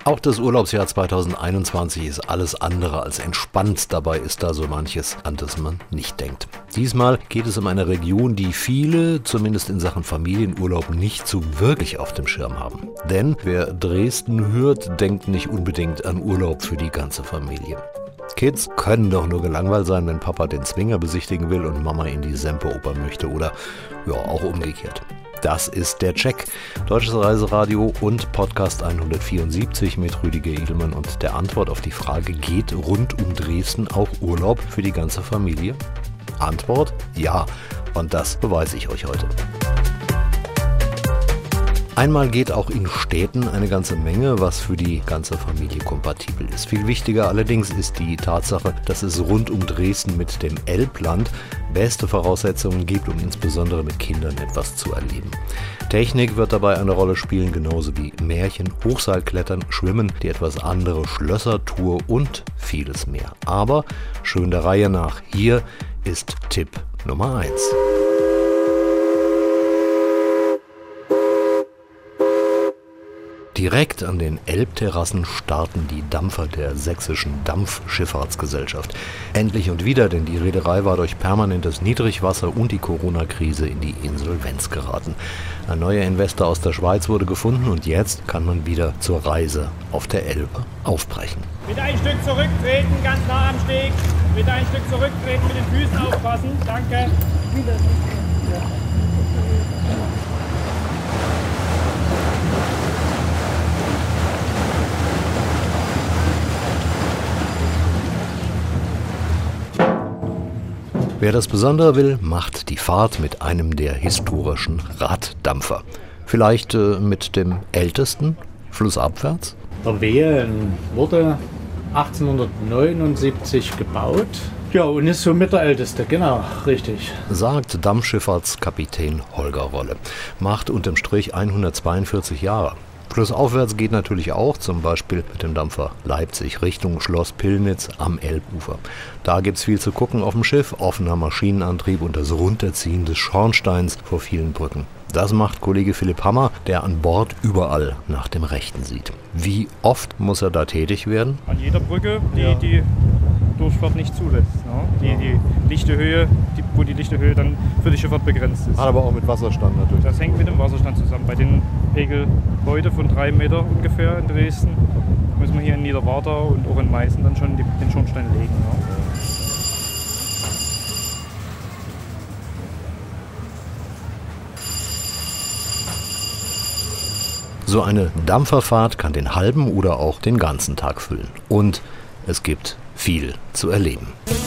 Auch das Urlaubsjahr 2021 ist alles andere als entspannt. Dabei ist da so manches, an das man nicht denkt. Diesmal geht es um eine Region, die viele, zumindest in Sachen Familienurlaub, nicht so wirklich auf dem Schirm haben. Denn wer Dresden hört, denkt nicht unbedingt an Urlaub für die ganze Familie. Kids können doch nur gelangweilt sein, wenn Papa den Zwinger besichtigen will und Mama in die Semperoper möchte oder ja, auch umgekehrt. Das ist der Check. Deutsches Reiseradio und Podcast 174 mit Rüdiger Edelmann und der Antwort auf die Frage, geht rund um Dresden auch Urlaub für die ganze Familie? Antwort: ja. Und das beweise ich euch heute. Einmal geht auch in Städten eine ganze Menge, was für die ganze Familie kompatibel ist. Viel wichtiger allerdings ist die Tatsache, dass es rund um Dresden mit dem Elbland beste Voraussetzungen gibt, um insbesondere mit Kindern etwas zu erleben. Technik wird dabei eine Rolle spielen, genauso wie Märchen, Hochseilklettern, Schwimmen, die etwas andere Schlössertour und vieles mehr. Aber schön der Reihe nach, hier ist Tipp Nummer 1. Direkt an den Elbterrassen starten die Dampfer der Sächsischen Dampfschifffahrtsgesellschaft. Endlich und wieder, denn die Reederei war durch permanentes Niedrigwasser und die Corona-Krise in die Insolvenz geraten. Ein neuer Investor aus der Schweiz wurde gefunden und jetzt kann man wieder zur Reise auf der Elbe aufbrechen. Bitte ein Stück zurücktreten, ganz nah am Steg. Bitte ein Stück zurücktreten, mit den Füßen aufpassen. Danke. Wer das Besondere will, macht die Fahrt mit einem der historischen Raddampfer. Vielleicht mit dem ältesten, flussabwärts? Der Wehen wurde 1879 gebaut. Ja, und ist somit der älteste, genau, richtig. Sagt Dampfschifffahrtskapitän Holger Rolle. Macht unterm Strich 142 Jahre. Flussaufwärts geht natürlich auch, zum Beispiel mit dem Dampfer Leipzig Richtung Schloss Pillnitz am Elbufer. Da gibt's viel zu gucken auf dem Schiff, offener Maschinenantrieb und das Runterziehen des Schornsteins vor vielen Brücken. Das macht Kollege Philipp Hammer, der an Bord überall nach dem Rechten sieht. Wie oft muss er da tätig werden? An jeder Brücke, die Durchfahrt nicht zulässt. Ne? Die lichte Höhe, wo die lichte Höhe dann für die Schifffahrt begrenzt ist. Hat aber auch mit Wasserstand natürlich. Das hängt mit dem Wasserstand zusammen. Bei den Pegel heute von 3 Meter ungefähr in Dresden müssen wir hier in Niederwartau und auch in Meißen dann schon den Schornstein legen. Ne? So eine Dampferfahrt kann den halben oder auch den ganzen Tag füllen. Und es gibt viel zu erleben.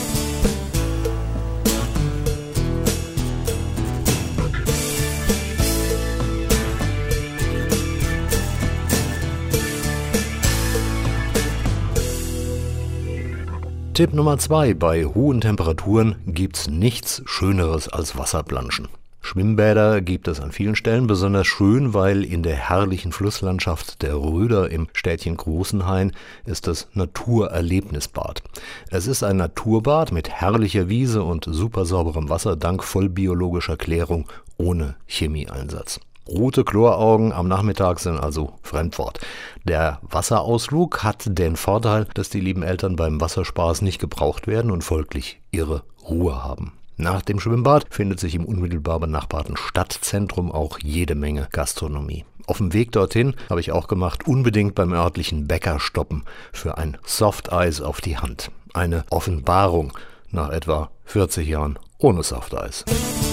Tipp Nummer 2. Bei hohen Temperaturen gibt's nichts Schöneres als Wasserplanschen. Schwimmbäder gibt es an vielen Stellen besonders schön, weil in der herrlichen Flusslandschaft der Röder im Städtchen Großenhain ist das Naturerlebnisbad. Es ist ein Naturbad mit herrlicher Wiese und super sauberem Wasser dank vollbiologischer Klärung ohne Chemieeinsatz. Rote Chloraugen am Nachmittag sind also Fremdwort. Der Wasserausflug hat den Vorteil, dass die lieben Eltern beim Wasserspaß nicht gebraucht werden und folglich ihre Ruhe haben. Nach dem Schwimmbad findet sich im unmittelbar benachbarten Stadtzentrum auch jede Menge Gastronomie. Auf dem Weg dorthin, habe ich auch gemacht, unbedingt beim örtlichen Bäcker stoppen für ein Softeis auf die Hand. Eine Offenbarung nach etwa 40 Jahren ohne Softeis.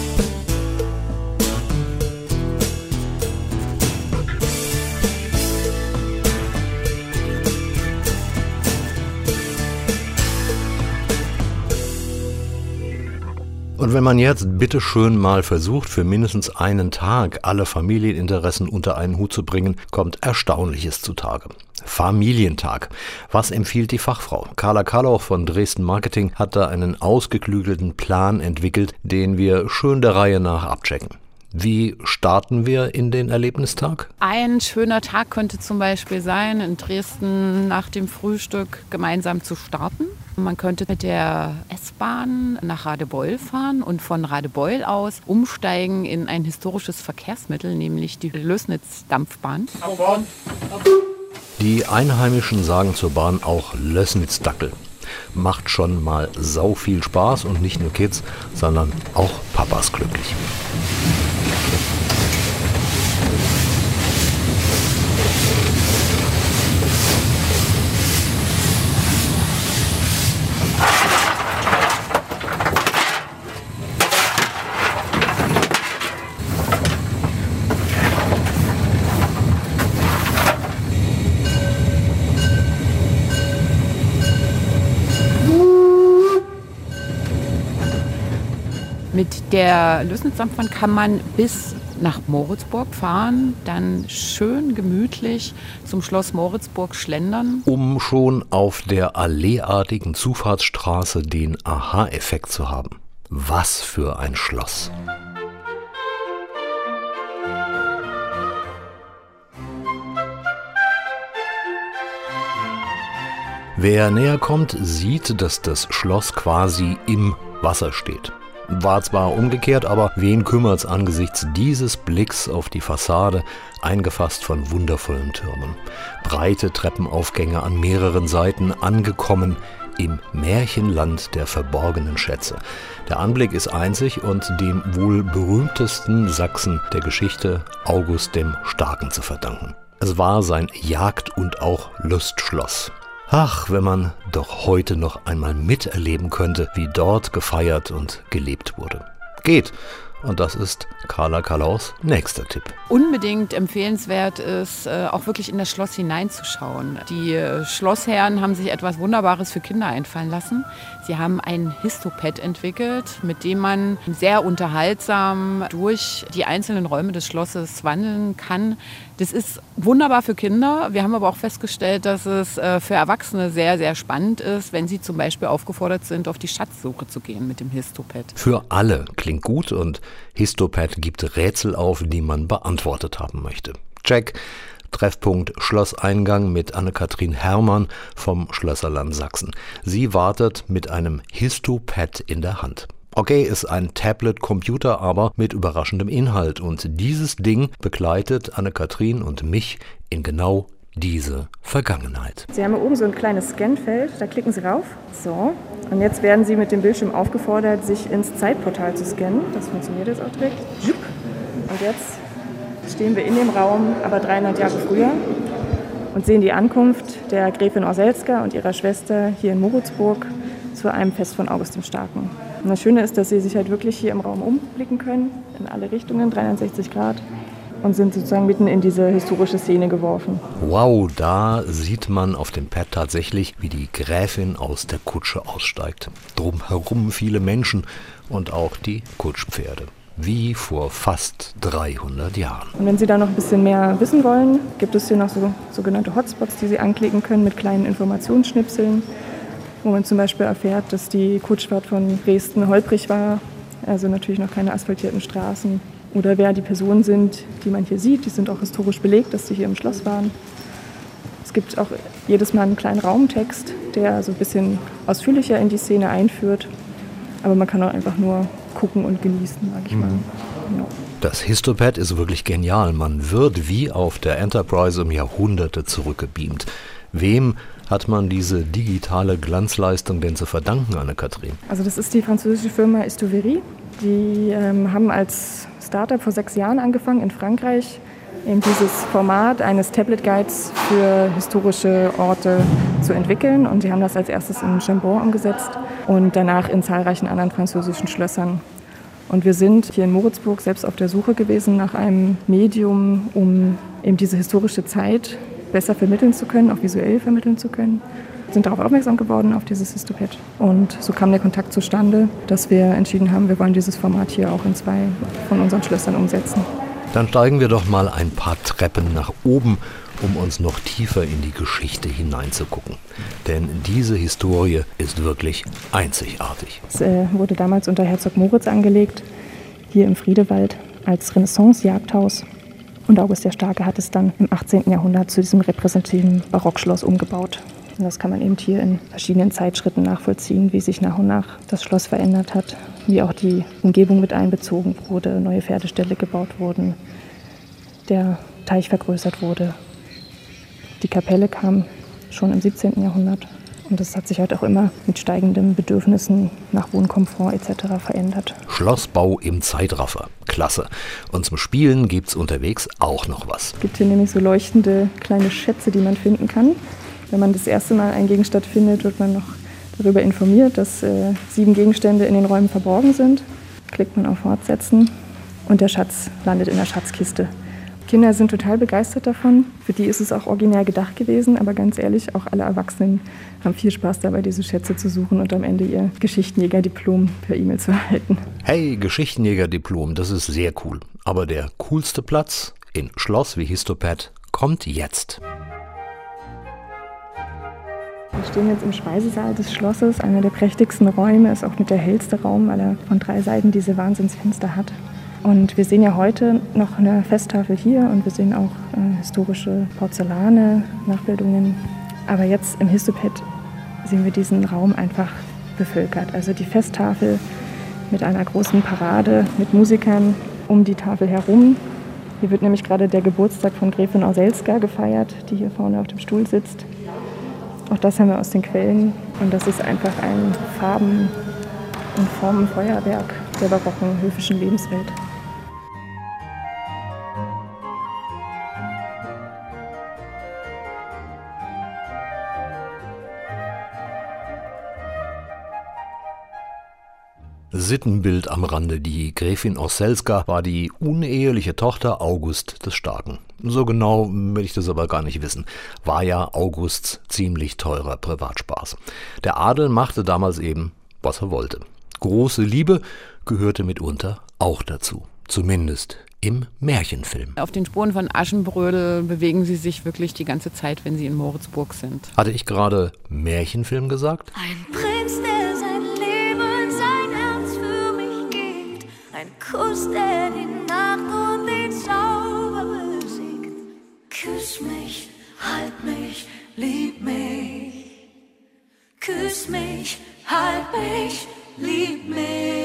Und wenn man jetzt bitteschön mal versucht, für mindestens einen Tag alle Familieninteressen unter einen Hut zu bringen, kommt Erstaunliches zutage. Familientag. Was empfiehlt die Fachfrau? Carla Karlauch von Dresden Marketing hat da einen ausgeklügelten Plan entwickelt, den wir schön der Reihe nach abchecken. Wie starten wir in den Erlebnistag? Ein schöner Tag könnte zum Beispiel sein, in Dresden nach dem Frühstück gemeinsam zu starten. Man könnte mit der S-Bahn nach Radebeul fahren und von Radebeul aus umsteigen in ein historisches Verkehrsmittel, nämlich die Lößnitz-Dampfbahn. Die Einheimischen sagen zur Bahn auch Lößnitz-Dackel. Macht schon mal sau viel Spaß und nicht nur Kids, sondern auch Papas glücklich. Mit der Lößnitzdampfbahn kann man bis nach Moritzburg fahren, dann schön gemütlich zum Schloss Moritzburg schlendern. Um schon auf der alleeartigen Zufahrtsstraße den Aha-Effekt zu haben. Was für ein Schloss! Wer näher kommt, sieht, dass das Schloss quasi im Wasser steht. War zwar umgekehrt, aber wen kümmert's angesichts dieses Blicks auf die Fassade, eingefasst von wundervollen Türmen. Breite Treppenaufgänge an mehreren Seiten, angekommen im Märchenland der verborgenen Schätze. Der Anblick ist einzig und dem wohl berühmtesten Sachsen der Geschichte, August dem Starken, zu verdanken. Es war sein Jagd- und auch Lustschloss. Ach, wenn man doch heute noch einmal miterleben könnte, wie dort gefeiert und gelebt wurde. Geht! Und das ist Carla Kalaus nächster Tipp. Unbedingt empfehlenswert ist, auch wirklich in das Schloss hineinzuschauen. Die Schlossherren haben sich etwas Wunderbares für Kinder einfallen lassen. Sie haben ein Histopad entwickelt, mit dem man sehr unterhaltsam durch die einzelnen Räume des Schlosses wandeln kann. Das ist wunderbar für Kinder. Wir haben aber auch festgestellt, dass es für Erwachsene sehr, sehr spannend ist, wenn sie zum Beispiel aufgefordert sind, auf die Schatzsuche zu gehen mit dem Histopad. Für alle klingt gut und Histopad gibt Rätsel auf, die man beantwortet haben möchte. Check. Treffpunkt Schlosseingang mit Anne-Kathrin Herrmann vom Schlösserland Sachsen. Sie wartet mit einem Histopad in der Hand. Okay, ist ein Tablet-Computer, aber mit überraschendem Inhalt. Und dieses Ding begleitet Anne-Kathrin und mich in genau diese Vergangenheit. Sie haben hier oben so ein kleines Scanfeld, da klicken Sie rauf. So, und jetzt werden Sie mit dem Bildschirm aufgefordert, sich ins Zeitportal zu scannen. Das funktioniert jetzt auch direkt. Und jetzt stehen wir in dem Raum, aber 300 Jahre früher und sehen die Ankunft der Gräfin Orselska und ihrer Schwester hier in Moritzburg zu einem Fest von August dem Starken. Und das Schöne ist, dass Sie sich halt wirklich hier im Raum umblicken können, in alle Richtungen, 360 Grad. Und sind sozusagen mitten in diese historische Szene geworfen. Wow, da sieht man auf dem Pad tatsächlich, wie die Gräfin aus der Kutsche aussteigt. Drumherum viele Menschen und auch die Kutschpferde. Wie vor fast 300 Jahren. Und wenn Sie da noch ein bisschen mehr wissen wollen, gibt es hier noch so sogenannte Hotspots, die Sie anklicken können mit kleinen Informationsschnipseln, wo man zum Beispiel erfährt, dass die Kutschfahrt von Dresden holprig war, also natürlich noch keine asphaltierten Straßen. Oder wer die Personen sind, die man hier sieht. Die sind auch historisch belegt, dass sie hier im Schloss waren. Es gibt auch jedes Mal einen kleinen Raumtext, der so ein bisschen ausführlicher in die Szene einführt. Aber man kann auch einfach nur gucken und genießen, sag ich mal. Ja. Das Histopad ist wirklich genial. Man wird wie auf der Enterprise um Jahrhunderte zurückgebeamt. Wem hat man diese digitale Glanzleistung denn zu verdanken, Anne-Kathrin? Also das ist die französische Firma Istovery. Die haben als Startup vor 6 Jahren angefangen in Frankreich, eben dieses Format eines Tablet-Guides für historische Orte zu entwickeln. Und sie haben das als erstes in Chambord umgesetzt und danach in zahlreichen anderen französischen Schlössern. Und wir sind hier in Moritzburg selbst auf der Suche gewesen nach einem Medium, um eben diese historische Zeit besser vermitteln zu können, auch visuell vermitteln zu können. Sind darauf aufmerksam geworden, auf dieses Histopad. Und so kam der Kontakt zustande, dass wir entschieden haben, wir wollen dieses Format hier auch in 2 von unseren Schlössern umsetzen. Dann steigen wir doch mal ein paar Treppen nach oben, um uns noch tiefer in die Geschichte hineinzugucken. Denn diese Historie ist wirklich einzigartig. Es wurde damals unter Herzog Moritz angelegt, hier im Friedewald, als Renaissance-Jagdhaus. Und August der Starke hat es dann im 18. Jahrhundert zu diesem repräsentativen Barockschloss umgebaut. Und das kann man eben hier in verschiedenen Zeitschritten nachvollziehen, wie sich nach und nach das Schloss verändert hat, wie auch die Umgebung mit einbezogen wurde, neue Pferdeställe gebaut wurden, der Teich vergrößert wurde. Die Kapelle kam schon im 17. Jahrhundert. Und das hat sich halt auch immer mit steigenden Bedürfnissen nach Wohnkomfort etc. verändert. Schlossbau im Zeitraffer. Klasse. Und zum Spielen gibt's unterwegs auch noch was. Es gibt hier nämlich so leuchtende kleine Schätze, die man finden kann. Wenn man das erste Mal einen Gegenstand findet, wird man noch darüber informiert, dass 7 Gegenstände in den Räumen verborgen sind. Klickt man auf Fortsetzen und der Schatz landet in der Schatzkiste. Kinder sind total begeistert davon. Für die ist es auch originär gedacht gewesen, aber ganz ehrlich, auch alle Erwachsenen haben viel Spaß dabei, diese Schätze zu suchen und am Ende ihr Geschichtenjäger-Diplom per E-Mail zu erhalten. Hey, Geschichtenjäger-Diplom, das ist sehr cool. Aber der coolste Platz in Schloss wie Histopet kommt jetzt. Wir stehen jetzt im Speisesaal des Schlosses, einer der prächtigsten Räume, ist auch mit der hellste Raum, weil er von 3 Seiten diese Wahnsinnsfenster hat. Und wir sehen ja heute noch eine Festtafel hier und wir sehen auch historische Porzellane, Nachbildungen. Aber jetzt im Histopet sehen wir diesen Raum einfach bevölkert. Also die Festtafel mit einer großen Parade mit Musikern um die Tafel herum. Hier wird nämlich gerade der Geburtstag von Gräfin Orselska gefeiert, die hier vorne auf dem Stuhl sitzt. Auch das haben wir aus den Quellen. Und das ist einfach ein Farben- und Formenfeuerwerk der barocken höfischen Lebenswelt. Sittenbild am Rande. Die Gräfin Orselska war die uneheliche Tochter August des Starken. So genau will ich das aber gar nicht wissen. War ja Augusts ziemlich teurer Privatspaß. Der Adel machte damals eben, was er wollte. Große Liebe gehörte mitunter auch dazu. Zumindest im Märchenfilm. Auf den Spuren von Aschenbrödel bewegen sie sich wirklich die ganze Zeit, wenn sie in Moritzburg sind. Hatte ich gerade Märchenfilm gesagt? Ein Prinz, der sein Leben und sein Herz für mich gibt. Ein Kuss, der die Nacht und den Zauber besiegt. Küss mich, halt mich, lieb mich. Küss mich, halt mich, lieb mich.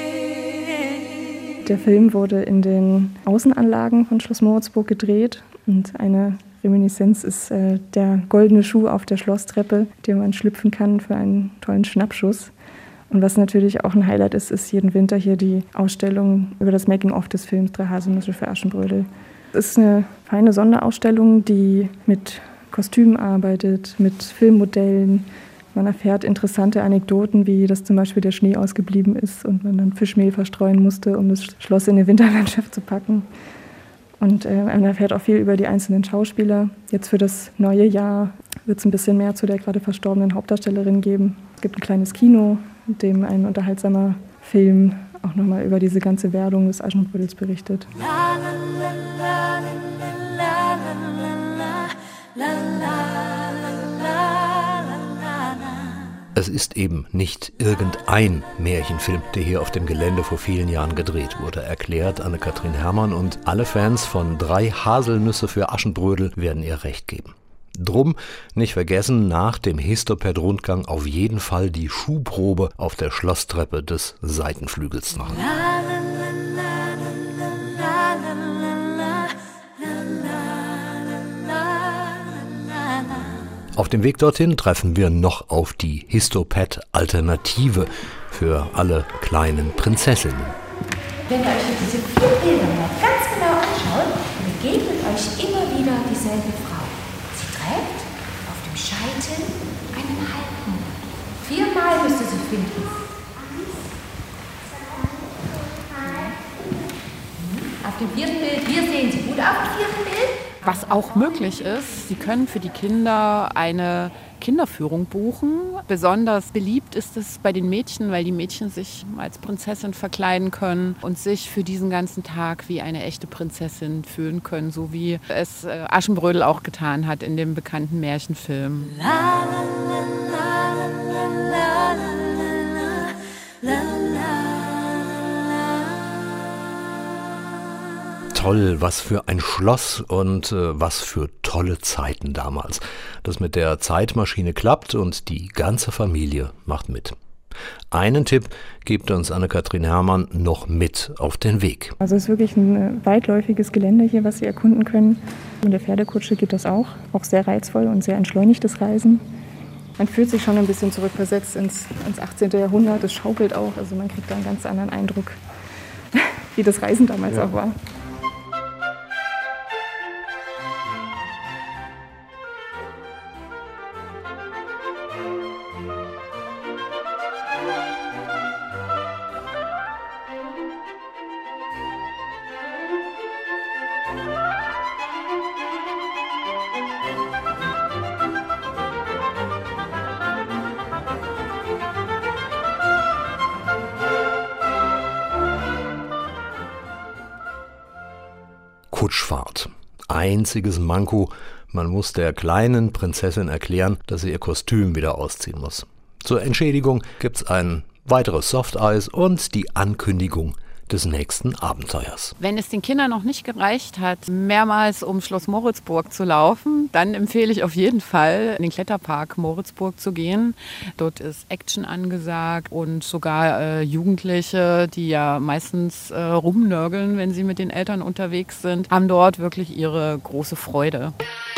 Der Film wurde in den Außenanlagen von Schloss Moritzburg gedreht und eine Reminiszenz ist der goldene Schuh auf der Schlosstreppe, den man schlüpfen kann für einen tollen Schnappschuss. Und was natürlich auch ein Highlight ist, ist jeden Winter hier die Ausstellung über das Making-of des Films Drei Haselnüsse für Aschenbrödel. Es ist eine feine Sonderausstellung, die mit Kostümen arbeitet, mit Filmmodellen. Man erfährt interessante Anekdoten, wie dass zum Beispiel der Schnee ausgeblieben ist und man dann Fischmehl verstreuen musste, um das Schloss in die Winterlandschaft zu packen. Und man erfährt auch viel über die einzelnen Schauspieler. Jetzt für das neue Jahr wird es ein bisschen mehr zu der gerade verstorbenen Hauptdarstellerin geben. Es gibt ein kleines Kino, in dem ein unterhaltsamer Film auch nochmal über diese ganze Werdung des Aschenbrödels berichtet. Es ist eben nicht irgendein Märchenfilm, der hier auf dem Gelände vor vielen Jahren gedreht wurde, erklärt Anne-Kathrin Herrmann, und alle Fans von Drei Haselnüsse für Aschenbrödel werden ihr recht geben. Drum nicht vergessen, nach dem Histopet-Rundgang auf jeden Fall die Schuhprobe auf der Schlosstreppe des Seitenflügels machen. Auf dem Weg dorthin treffen wir noch auf die Histopet-Alternative für alle kleinen Prinzessinnen. Wenn ihr euch diese 4 Bilder mal ganz genau anschaut, begegnet euch immer wieder dieselbe Frau. Sie trägt auf dem Scheitel einen Halbmond. 4-mal müsst ihr sie finden. Auf dem 4. Bild, wir sehen sie gut auf dem 4. Bild. Was auch möglich ist, Sie können für die Kinder eine Kinderführung buchen. Besonders beliebt ist es bei den Mädchen, weil die Mädchen sich als Prinzessin verkleiden können und sich für diesen ganzen Tag wie eine echte Prinzessin fühlen können, so wie es Aschenbrödel auch getan hat in dem bekannten Märchenfilm. Toll, was für ein Schloss und was für tolle Zeiten damals. Das mit der Zeitmaschine klappt und die ganze Familie macht mit. Einen Tipp gibt uns Anne-Kathrin Herrmann noch mit auf den Weg. Also es ist wirklich ein weitläufiges Gelände hier, was Sie erkunden können. In der Pferdekutsche gibt es auch sehr reizvoll und sehr entschleunigtes Reisen. Man fühlt sich schon ein bisschen zurückversetzt ins 18. Jahrhundert. Es schaukelt auch, also man kriegt da einen ganz anderen Eindruck, wie das Reisen damals auch war. Kutschfahrt. Einziges Manko, man muss der kleinen Prinzessin erklären, dass sie ihr Kostüm wieder ausziehen muss. Zur Entschädigung gibt's ein weiteres Softeis und die Ankündigung des nächsten Abenteuers. Wenn es den Kindern noch nicht gereicht hat, mehrmals um Schloss Moritzburg zu laufen, dann empfehle ich auf jeden Fall, in den Kletterpark Moritzburg zu gehen. Dort ist Action angesagt und sogar Jugendliche, die ja meistens rumnörgeln, wenn sie mit den Eltern unterwegs sind, haben dort wirklich ihre große Freude.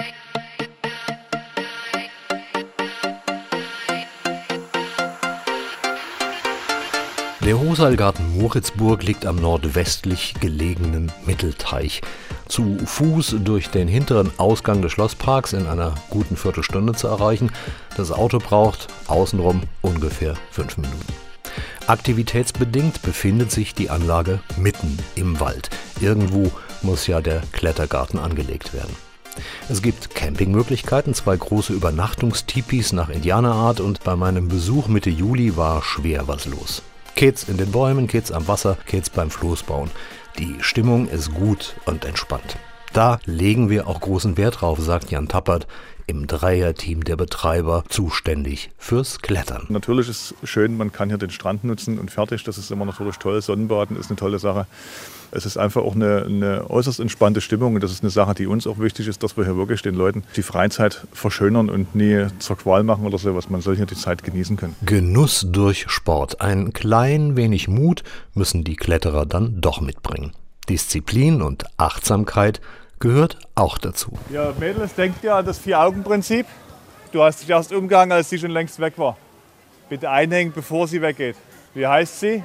Der Hochseilgarten Moritzburg liegt am nordwestlich gelegenen Mittelteich. Zu Fuß durch den hinteren Ausgang des Schlossparks in einer guten Viertelstunde zu erreichen. Das Auto braucht außenrum ungefähr 5 Minuten. Aktivitätsbedingt befindet sich die Anlage mitten im Wald. Irgendwo muss ja der Klettergarten angelegt werden. Es gibt Campingmöglichkeiten, 2 große Übernachtungstipis nach Indianerart und bei meinem Besuch Mitte Juli war schwer was los. Kids in den Bäumen, Kids am Wasser, Kids beim Floßbauen. Die Stimmung ist gut und entspannt. Da legen wir auch großen Wert drauf, sagt Jan Tappert, im Dreierteam der Betreiber zuständig fürs Klettern. Natürlich ist es schön, man kann hier den Strand nutzen und fertig. Das ist immer natürlich toll. Sonnenbaden ist eine tolle Sache. Es ist einfach auch eine äußerst entspannte Stimmung und das ist eine Sache, die uns auch wichtig ist, dass wir hier wirklich den Leuten die Freizeit verschönern und nie zur Qual machen oder sowas. Man soll hier die Zeit genießen können. Genuss durch Sport. Ein klein wenig Mut müssen die Kletterer dann doch mitbringen. Disziplin und Achtsamkeit gehört auch dazu. Ja, Mädels, denkt ihr an das 4-Augen-Prinzip? Du hast dich erst umgehangen, als sie schon längst weg war. Bitte einhängen, bevor sie weggeht. Wie heißt sie?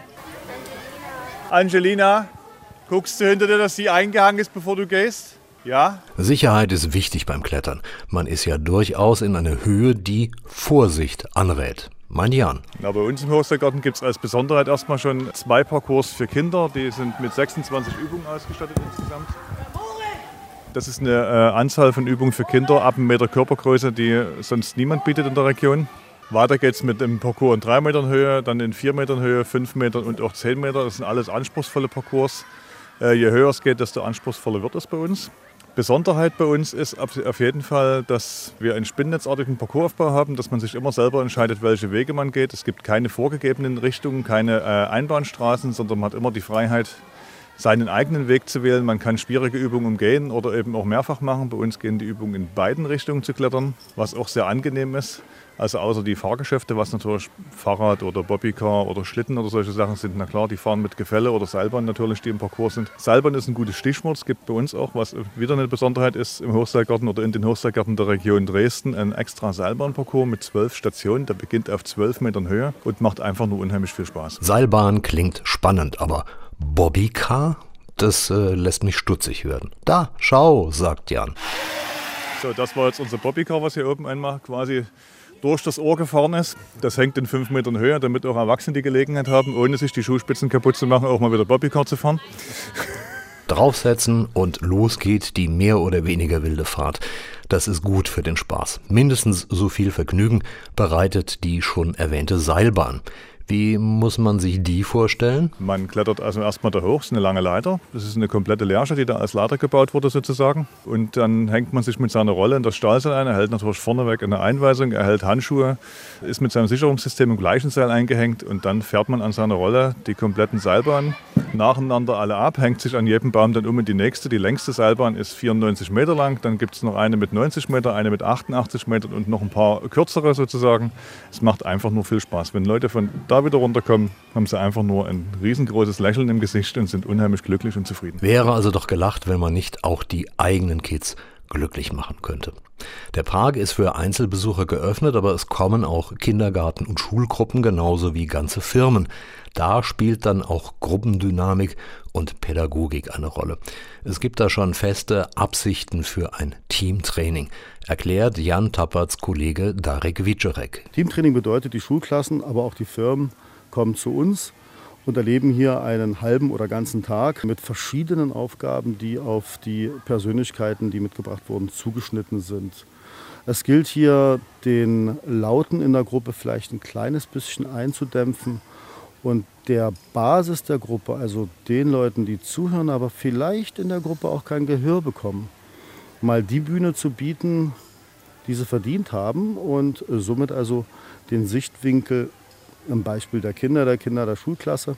Angelina. Guckst du hinter dir, dass sie eingehangen ist, bevor du gehst? Ja? Sicherheit ist wichtig beim Klettern. Man ist ja durchaus in einer Höhe, die Vorsicht anrät. Mein Jan. Na, bei uns im Hochseilgarten gibt es als Besonderheit erstmal schon 2 Parcours für Kinder. Die sind mit 26 Übungen ausgestattet insgesamt. Das ist eine Anzahl von Übungen für Kinder ab 1 Meter Körpergröße, die sonst niemand bietet in der Region. Weiter geht es mit einem Parcours in 3 Metern Höhe, dann in 4 Metern Höhe, 5 Metern und auch 10 Meter. Das sind alles anspruchsvolle Parcours. Je höher es geht, desto anspruchsvoller wird es bei uns. Besonderheit bei uns ist auf jeden Fall, dass wir einen spinnnetzartigen Parcoursaufbau haben, dass man sich immer selber entscheidet, welche Wege man geht. Es gibt keine vorgegebenen Richtungen, keine Einbahnstraßen, sondern man hat immer die Freiheit, seinen eigenen Weg zu wählen. Man kann schwierige Übungen umgehen oder eben auch mehrfach machen. Bei uns gehen die Übungen in beiden Richtungen zu klettern, was auch sehr angenehm ist. Also außer die Fahrgeschäfte, was natürlich Fahrrad oder Bobbycar oder Schlitten oder solche Sachen sind, na klar, die fahren mit Gefälle oder Seilbahn natürlich, die im Parcours sind. Seilbahn ist ein gutes Stichwort. Es gibt bei uns auch, was wieder eine Besonderheit ist, im Hochseilgarten oder in den Hochseilgärten der Region Dresden, ein extra Seilbahnparcours mit 12 Stationen. Der beginnt auf 12 Metern Höhe und macht einfach nur unheimlich viel Spaß. Seilbahn klingt spannend, aber Bobbycar? Das lässt mich stutzig werden. Da, schau, sagt Jan. So, das war jetzt unser Bobbycar, was hier oben einmal quasi durch das Ohr gefahren ist. Das hängt in 5 Metern Höhe, damit auch Erwachsene die Gelegenheit haben, ohne sich die Schuhspitzen kaputt zu machen, auch mal wieder Bobbycar zu fahren. Draufsetzen und los geht die mehr oder weniger wilde Fahrt. Das ist gut für den Spaß. Mindestens so viel Vergnügen bereitet die schon erwähnte Seilbahn. Wie muss man sich die vorstellen? Man klettert also erstmal da hoch, das ist eine lange Leiter. Das ist eine komplette Lerche, die da als Leiter gebaut wurde sozusagen. Und dann hängt man sich mit seiner Rolle in das Stahlseil ein. Er hält natürlich vorneweg eine Einweisung, er hält Handschuhe, ist mit seinem Sicherungssystem im gleichen Seil eingehängt und dann fährt man an seiner Rolle die kompletten Seilbahnen nacheinander alle ab, hängt sich an jedem Baum dann in die nächste. Die längste Seilbahn ist 94 Meter lang, dann gibt es noch eine mit 90 Meter, eine mit 88 Metern und noch ein paar kürzere sozusagen. Es macht einfach nur viel Spaß. Wenn Leute von da wieder runterkommen, haben sie einfach nur ein riesengroßes Lächeln im Gesicht und sind unheimlich glücklich und zufrieden. Wäre also doch gelacht, wenn man nicht auch die eigenen Kids glücklich machen könnte. Der Park ist für Einzelbesucher geöffnet, aber es kommen auch Kindergarten- und Schulgruppen genauso wie ganze Firmen. Da spielt dann auch Gruppendynamik und Pädagogik eine Rolle. Es gibt da schon feste Absichten für ein Teamtraining, erklärt Jan Tapperts Kollege Darek Wiczorek. Teamtraining bedeutet, die Schulklassen, aber auch die Firmen kommen zu uns und erleben hier einen halben oder ganzen Tag mit verschiedenen Aufgaben, die auf die Persönlichkeiten, die mitgebracht wurden, zugeschnitten sind. Es gilt hier, den Lauten in der Gruppe vielleicht ein kleines bisschen einzudämpfen und der Basis der Gruppe, also den Leuten, die zuhören, aber vielleicht in der Gruppe auch kein Gehör bekommen, mal die Bühne zu bieten, die sie verdient haben und somit also den Sichtwinkel im Beispiel der Kinder der Schulklasse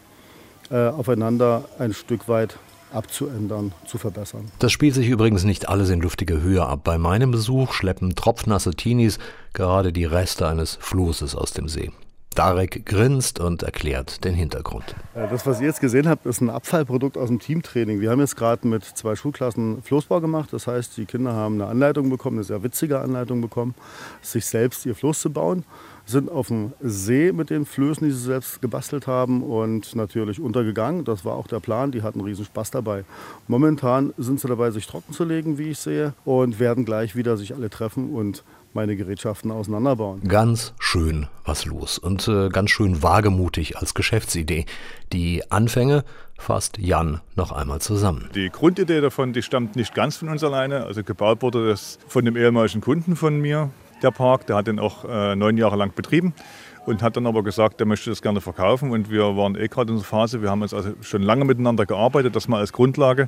aufeinander ein Stück weit abzuändern, zu verbessern. Das spielt sich übrigens nicht alles in luftiger Höhe ab. Bei meinem Besuch schleppen tropfnasse Teenies gerade die Reste eines Flosses aus dem See. Darek grinst und erklärt den Hintergrund. Das, was ihr jetzt gesehen habt, ist ein Abfallprodukt aus dem Teamtraining. Wir haben jetzt gerade mit 2 Schulklassen Floßbau gemacht. Das heißt, die Kinder haben eine Anleitung bekommen, eine sehr witzige Anleitung bekommen, sich selbst ihr Floß zu bauen. Sind auf dem See mit den Flößen, die sie selbst gebastelt haben und natürlich untergegangen. Das war auch der Plan, die hatten riesen Spaß dabei. Momentan sind sie dabei, sich trocken zu legen, wie ich sehe, und werden gleich wieder sich alle treffen und meine Gerätschaften auseinanderbauen. Ganz schön was los und ganz schön wagemutig als Geschäftsidee. Die Anfänge fasst Jan noch einmal zusammen. Die Grundidee davon, die stammt nicht ganz von uns alleine. Also gebaut wurde das von dem ehemaligen Kunden von mir, der Park. Der hat den auch 9 Jahre lang betrieben und hat dann aber gesagt, der möchte das gerne verkaufen. Und wir waren gerade in der Phase, wir haben uns also schon lange miteinander gearbeitet, das mal als Grundlage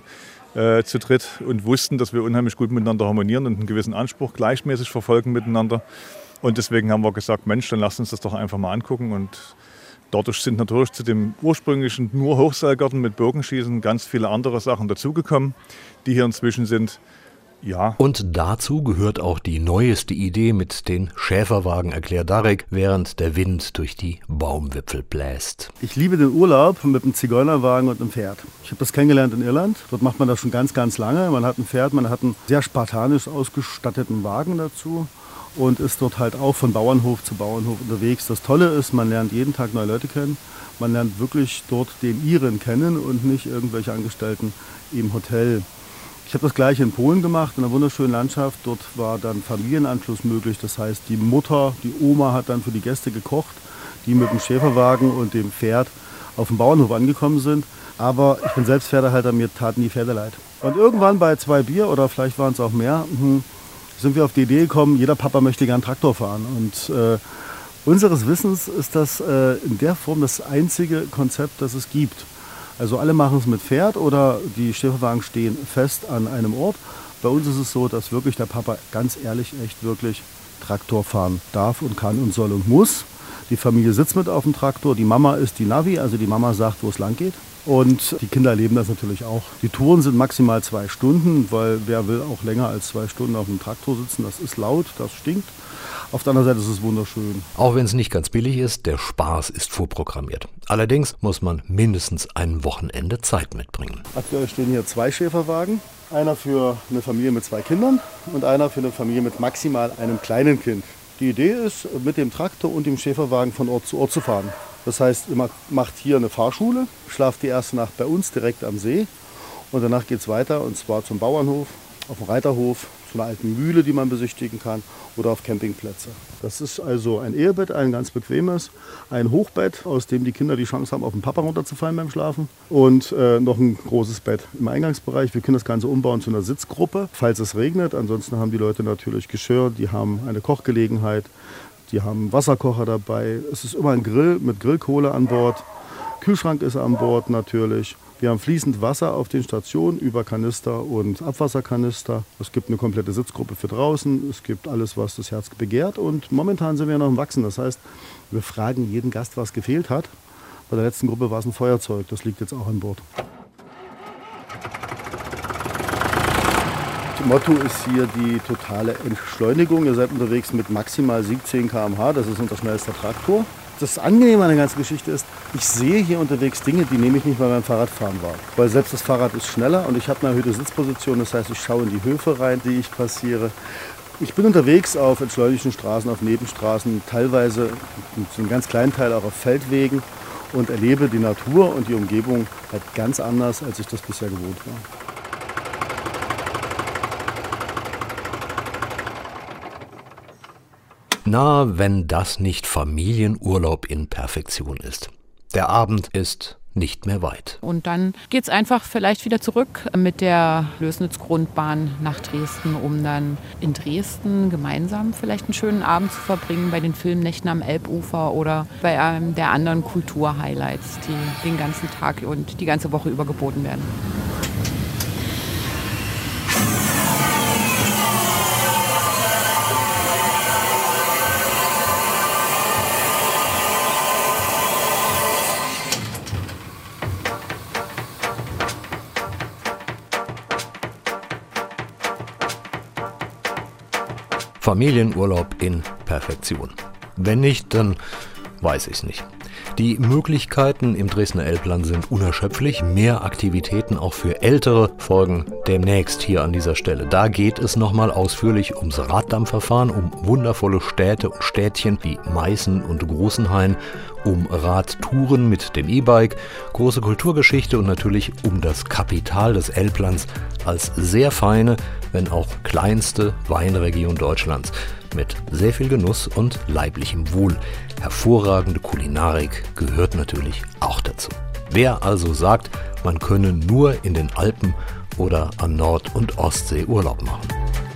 zu dritt und wussten, dass wir unheimlich gut miteinander harmonieren und einen gewissen Anspruch gleichmäßig verfolgen miteinander. Und deswegen haben wir gesagt, Mensch, dann lasst uns das doch einfach mal angucken. Und dadurch sind natürlich zu dem ursprünglichen nur Hochseilgarten mit Bogenschießen ganz viele andere Sachen dazugekommen, die hier inzwischen sind. Ja. Und dazu gehört auch die neueste Idee mit den Schäferwagen, erklärt Darek, während der Wind durch die Baumwipfel bläst. Ich liebe den Urlaub mit einem Zigeunerwagen und einem Pferd. Ich habe das kennengelernt in Irland. Dort macht man das schon ganz, ganz lange. Man hat ein Pferd, man hat einen sehr spartanisch ausgestatteten Wagen dazu und ist dort halt auch von Bauernhof zu Bauernhof unterwegs. Das Tolle ist, man lernt jeden Tag neue Leute kennen. Man lernt wirklich dort den Iren kennen und nicht irgendwelche Angestellten im Hotel. Ich habe das gleiche in Polen gemacht, in einer wunderschönen Landschaft. Dort war dann Familienanschluss möglich. Das heißt, die Mutter, die Oma hat dann für die Gäste gekocht, die mit dem Schäferwagen und dem Pferd auf dem Bauernhof angekommen sind. Aber ich bin selbst Pferdehalter, mir taten die Pferde leid. Und irgendwann bei 2 Bier oder vielleicht waren es auch mehr, sind wir auf die Idee gekommen, jeder Papa möchte gern Traktor fahren. Und unseres Wissens ist das in der Form das einzige Konzept, das es gibt. Also alle machen es mit Pferd oder die Schäferwagen stehen fest an einem Ort. Bei uns ist es so, dass wirklich der Papa ganz ehrlich, echt wirklich Traktor fahren darf und kann und soll und muss. Die Familie sitzt mit auf dem Traktor, die Mama ist die Navi, also die Mama sagt, wo es lang geht. Und die Kinder erleben das natürlich auch. Die Touren sind maximal 2 Stunden, weil wer will auch länger als 2 Stunden auf dem Traktor sitzen. Das ist laut, das stinkt. Auf der anderen Seite ist es wunderschön. Auch wenn es nicht ganz billig ist, der Spaß ist vorprogrammiert. Allerdings muss man mindestens ein Wochenende Zeit mitbringen. Aktuell stehen hier 2 Schäferwagen. Einer für eine Familie mit 2 Kindern und einer für eine Familie mit maximal einem kleinen Kind. Die Idee ist, mit dem Traktor und dem Schäferwagen von Ort zu Ort zu fahren. Das heißt, ihr macht hier eine Fahrschule, schlaft die erste Nacht bei uns direkt am See und danach geht es weiter und zwar zum Bauernhof, auf dem Reiterhof, zu einer alten Mühle, die man besichtigen kann oder auf Campingplätze. Das ist also ein Ehebett, ein ganz bequemes, ein Hochbett, aus dem die Kinder die Chance haben, auf den Papa runterzufallen beim Schlafen und noch ein großes Bett im Eingangsbereich. Wir können das Ganze umbauen zu einer Sitzgruppe, falls es regnet. Ansonsten haben die Leute natürlich Geschirr, die haben eine Kochgelegenheit, die haben einen Wasserkocher dabei. Es ist immer ein Grill mit Grillkohle an Bord. Kühlschrank ist an Bord natürlich. Wir haben fließend Wasser auf den Stationen über Kanister und Abwasserkanister. Es gibt eine komplette Sitzgruppe für draußen. Es gibt alles, was das Herz begehrt. Und momentan sind wir noch im Wachsen. Das heißt, wir fragen jeden Gast, was gefehlt hat. Bei der letzten Gruppe war es ein Feuerzeug. Das liegt jetzt auch an Bord. Das Motto ist hier die totale Entschleunigung. Ihr seid unterwegs mit maximal 17 km/h. Das ist unser schnellster Traktor. Das Angenehme an der ganzen Geschichte ist, ich sehe hier unterwegs Dinge, die nehme ich nicht mal beim Fahrradfahren wahr. Weil selbst das Fahrrad ist schneller und ich habe eine erhöhte Sitzposition. Das heißt, ich schaue in die Höfe rein, die ich passiere. Ich bin unterwegs auf entschleunigten Straßen, auf Nebenstraßen, teilweise zu einem ganz kleinen Teil auch auf Feldwegen und erlebe die Natur und die Umgebung halt ganz anders, als ich das bisher gewohnt war. Na, wenn das nicht Familienurlaub in Perfektion ist. Der Abend ist nicht mehr weit. Und dann geht es einfach vielleicht wieder zurück mit der Lößnitz-Grundbahn nach Dresden, um dann in Dresden gemeinsam vielleicht einen schönen Abend zu verbringen bei den Filmnächten am Elbufer oder bei einem der anderen Kulturhighlights, die den ganzen Tag und die ganze Woche über geboten werden. Familienurlaub in Perfektion. Wenn nicht, dann weiß ich's nicht. Die Möglichkeiten im Dresdner Elbland sind unerschöpflich. Mehr Aktivitäten auch für Ältere folgen demnächst hier an dieser Stelle. Da geht es nochmal ausführlich ums Raddampferfahren, um wundervolle Städte und Städtchen wie Meißen und Großenhain, um Radtouren mit dem E-Bike, große Kulturgeschichte und natürlich um das Kapital des Elblands als sehr feine, wenn auch kleinste Weinregion Deutschlands mit sehr viel Genuss und leiblichem Wohl. Hervorragende Kulinarik gehört natürlich auch dazu. Wer also sagt, man könne nur in den Alpen oder an Nord- und Ostsee Urlaub machen.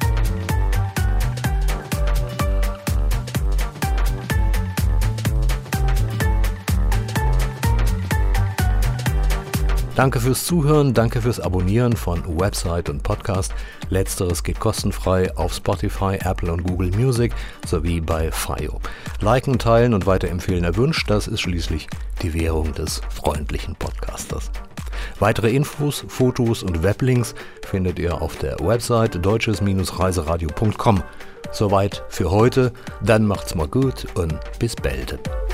Danke fürs Zuhören, danke fürs Abonnieren von Website und Podcast. Letzteres geht kostenfrei auf Spotify, Apple und Google Music sowie bei FIO. Liken, teilen und weiterempfehlen erwünscht, das ist schließlich die Währung des freundlichen Podcasters. Weitere Infos, Fotos und Weblinks findet ihr auf der Website deutsches-reiseradio.com. Soweit für heute, dann macht's mal gut und bis bald.